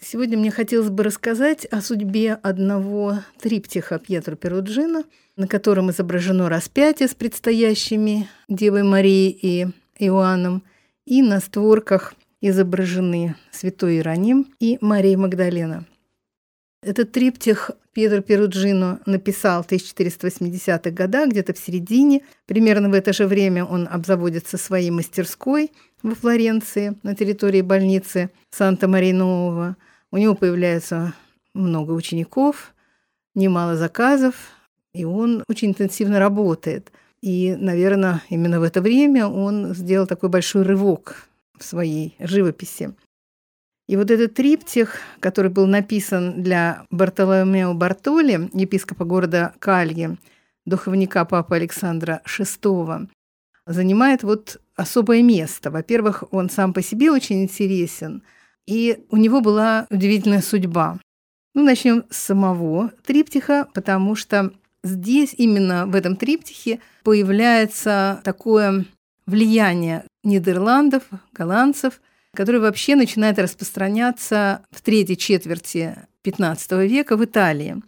Сегодня мне хотелось бы рассказать о судьбе одного триптиха Пьетро Перуджино, на котором изображено распятие с предстоящими Девой Марией и Иоанном, и на створках изображены святой Иероним и Мария Магдалена. Этот триптих Пьетро Перуджино написал в 1480-х годах, где-то в середине. Примерно в это же время он обзаводится своей мастерской во Флоренции, на территории больницы Санта-Мария-Нового. У него появляется много учеников, немало заказов, и он очень интенсивно работает. И, наверное, именно в это время он сделал такой большой рывок в своей живописи. И вот этот триптих, который был написан для Бартоломео Бартоли, епископа города Кальи, духовника папы Александра VI, занимает вот особое место. Во-первых, он сам по себе очень интересен, и у него была удивительная судьба. Начнем с самого триптиха, потому что здесь, именно в этом триптихе, появляется такое влияние Нидерландов, голландцев, которое вообще начинает распространяться в третьей четверти XV века в Италии.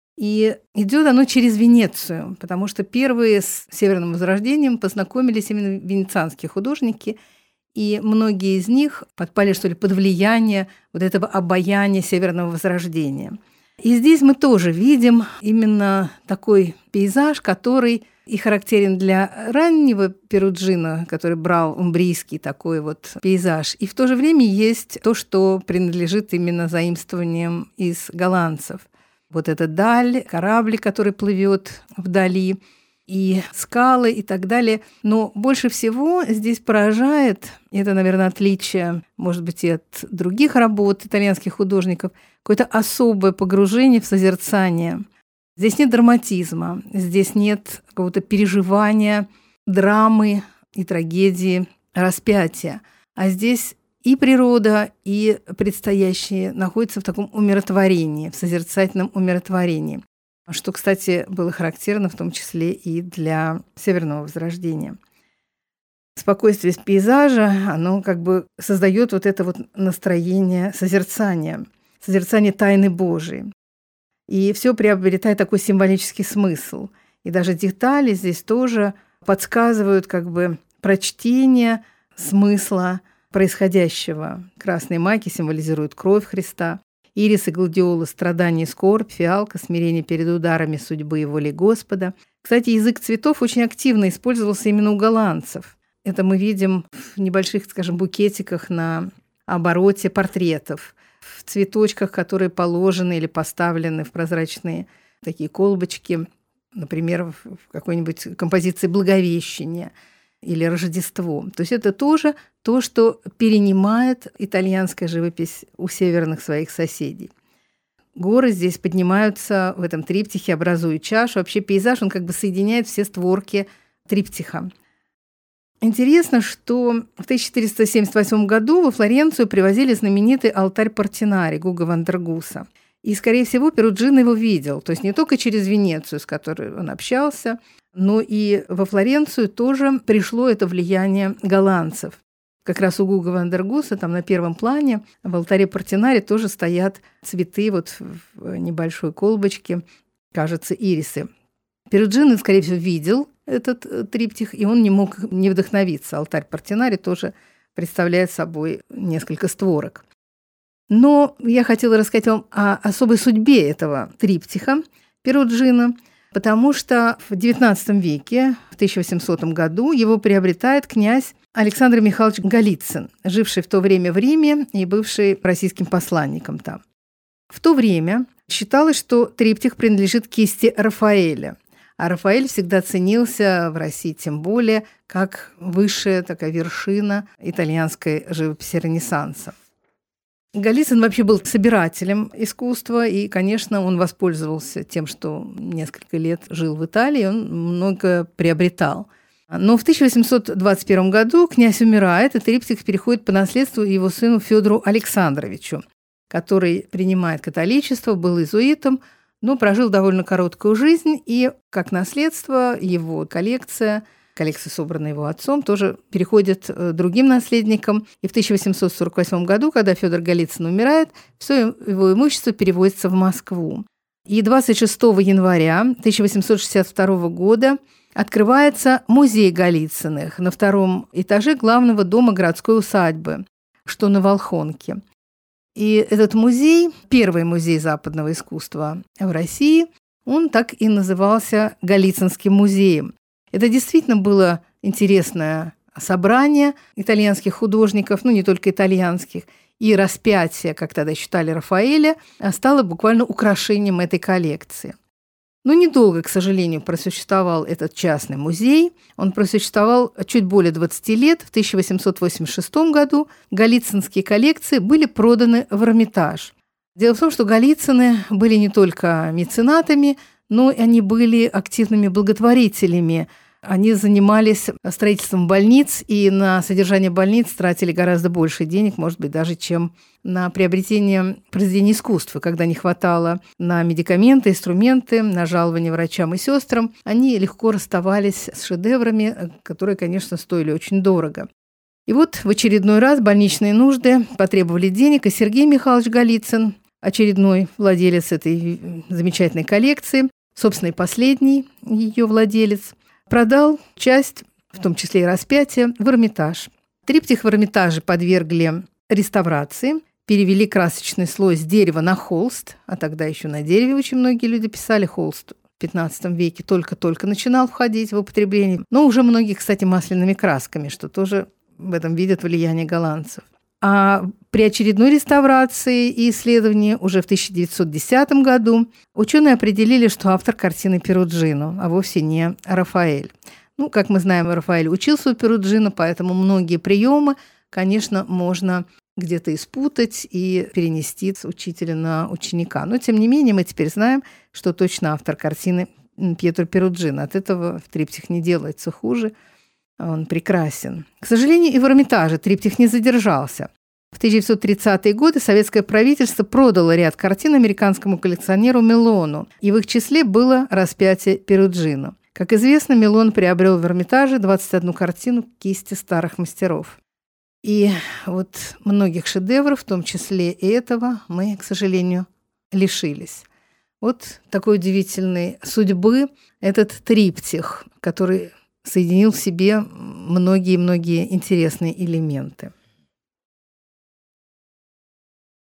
И идет оно через Венецию, потому что первые с Северным Возрождением познакомились именно венецианские художники, и многие из них подпали, что ли, под влияние вот этого обаяния Северного Возрождения. И здесь мы тоже видим именно такой пейзаж, который и характерен для раннего Перуджино, который брал умбрийский такой вот пейзаж. И в то же время есть то, что принадлежит именно заимствованиям из голландцев. Вот эта даль, корабль, который плывет вдали, и скалы и так далее. Но больше всего здесь поражает, это, наверное, отличие, может быть, и от других работ итальянских художников, какое-то особое погружение в созерцание. Здесь нет драматизма, здесь нет какого-то переживания, драмы и трагедии распятия. А здесь и природа, и предстоящее находятся в таком умиротворении, в созерцательном умиротворении. Что, кстати, было характерно в том числе и для Северного Возрождения. Спокойствие пейзажа, оно как бы создает вот это вот настроение созерцания тайны Божией. И все приобретает такой символический смысл. И даже детали здесь тоже подсказывают как бы прочтение смысла происходящего. Красные маки символизируют кровь Христа, ирис и гладиолы – страдания и скорбь, фиалка – смирение перед ударами судьбы и воли Господа. Кстати, язык цветов очень активно использовался именно у голландцев. Это мы видим в небольших, скажем, букетиках на обороте портретов, в цветочках, которые положены или поставлены в прозрачные такие колбочки, например, в какой-нибудь композиции «Благовещение» или «Рождество». То есть это тоже то, что перенимает итальянская живопись у северных своих соседей. Горы здесь поднимаются в этом триптихе, образуя чашу. Вообще пейзаж, он как бы соединяет все створки триптиха. Интересно, что в 1478 году во Флоренцию привозили знаменитый алтарь Портинари Гуго ван дер Гуса. И, скорее всего, Перуджино его видел. То есть не только через Венецию, с которой он общался, но и во Флоренцию тоже пришло это влияние голландцев. Как раз у Гуго ван дер Гуса, там на первом плане, в алтаре Портинари тоже стоят цветы вот в небольшой колбочке, кажется, ирисы. Перуджино, скорее всего, видел этот триптих, и он не мог не вдохновиться. Алтарь Портинари тоже представляет собой несколько створок. Но я хотела рассказать вам о особой судьбе этого триптиха Перуджино, потому что в XIX веке, в 1800 году, его приобретает князь Александр Михайлович Голицын, живший в то время в Риме и бывший российским посланником там. В то время считалось, что триптих принадлежит кисти Рафаэля. А Рафаэль всегда ценился в России, тем более, как высшая такая вершина итальянской живописи Ренессанса. Голицын вообще был собирателем искусства, и, конечно, он воспользовался тем, что несколько лет жил в Италии, он много приобретал. Но в 1821 году князь умирает, и триптих переходит по наследству его сыну Федору Александровичу, который принимает католичество, был иезуитом, но прожил довольно короткую жизнь, и как наследство его коллекция коллекция, собранная его отцом, тоже переходит другим наследникам. И в 1848 году, когда Федор Голицын умирает, все его имущество переводится в Москву. И 26 января 1862 года открывается музей Голицыных на втором этаже главного дома городской усадьбы, что на Волхонке. И этот музей, первый музей западного искусства в России, он так и назывался Голицынским музеем. Это действительно было интересное собрание итальянских художников, не только итальянских, и распятие, как тогда считали, Рафаэля, стало буквально украшением этой коллекции. Но недолго, к сожалению, просуществовал этот частный музей. Он просуществовал чуть более 20 лет. В 1886 году голицынские коллекции были проданы в Эрмитаж. Дело в том, что Голицыны были не только меценатами, но и они были активными благотворителями. Они занимались строительством больниц, и на содержание больниц тратили гораздо больше денег, может быть, даже чем на приобретение произведений искусства. Когда не хватало на медикаменты, инструменты, на жалования врачам и сестрам, они легко расставались с шедеврами, которые, конечно, стоили очень дорого. И вот в очередной раз больничные нужды потребовали денег, и Сергей Михайлович Голицын, очередной владелец этой замечательной коллекции, собственно, и последний ее владелец, продал часть, в том числе и распятие, в Эрмитаж. Триптих в Эрмитаже подвергли реставрации, перевели красочный слой с дерева на холст, а тогда еще на дереве очень многие люди писали. Холст в XV веке только-только начинал входить в употребление, но уже многие, кстати, масляными красками, что тоже в этом видят влияние голландцев. А при очередной реставрации и исследовании уже в 1910 году ученые определили, что автор картины Перуджино, а вовсе не Рафаэль. Как мы знаем, Рафаэль учился у Перуджино, поэтому многие приемы, конечно, можно где-то испутать и перенести с учителя на ученика. Но, тем не менее, мы теперь знаем, что точно автор картины Пьетро Перуджино. От этого триптих не делается хуже. Он прекрасен. К сожалению, и в Эрмитаже триптих не задержался. В 1930-е годы советское правительство продало ряд картин американскому коллекционеру Мелону, и в их числе было распятие Перуджино. Как известно, Мелон приобрел в Эрмитаже 21 картину кисти старых мастеров. И вот многих шедевров, в том числе и этого, мы, к сожалению, лишились. Вот такой удивительной судьбы этот триптих, который соединил в себе многие-многие интересные элементы.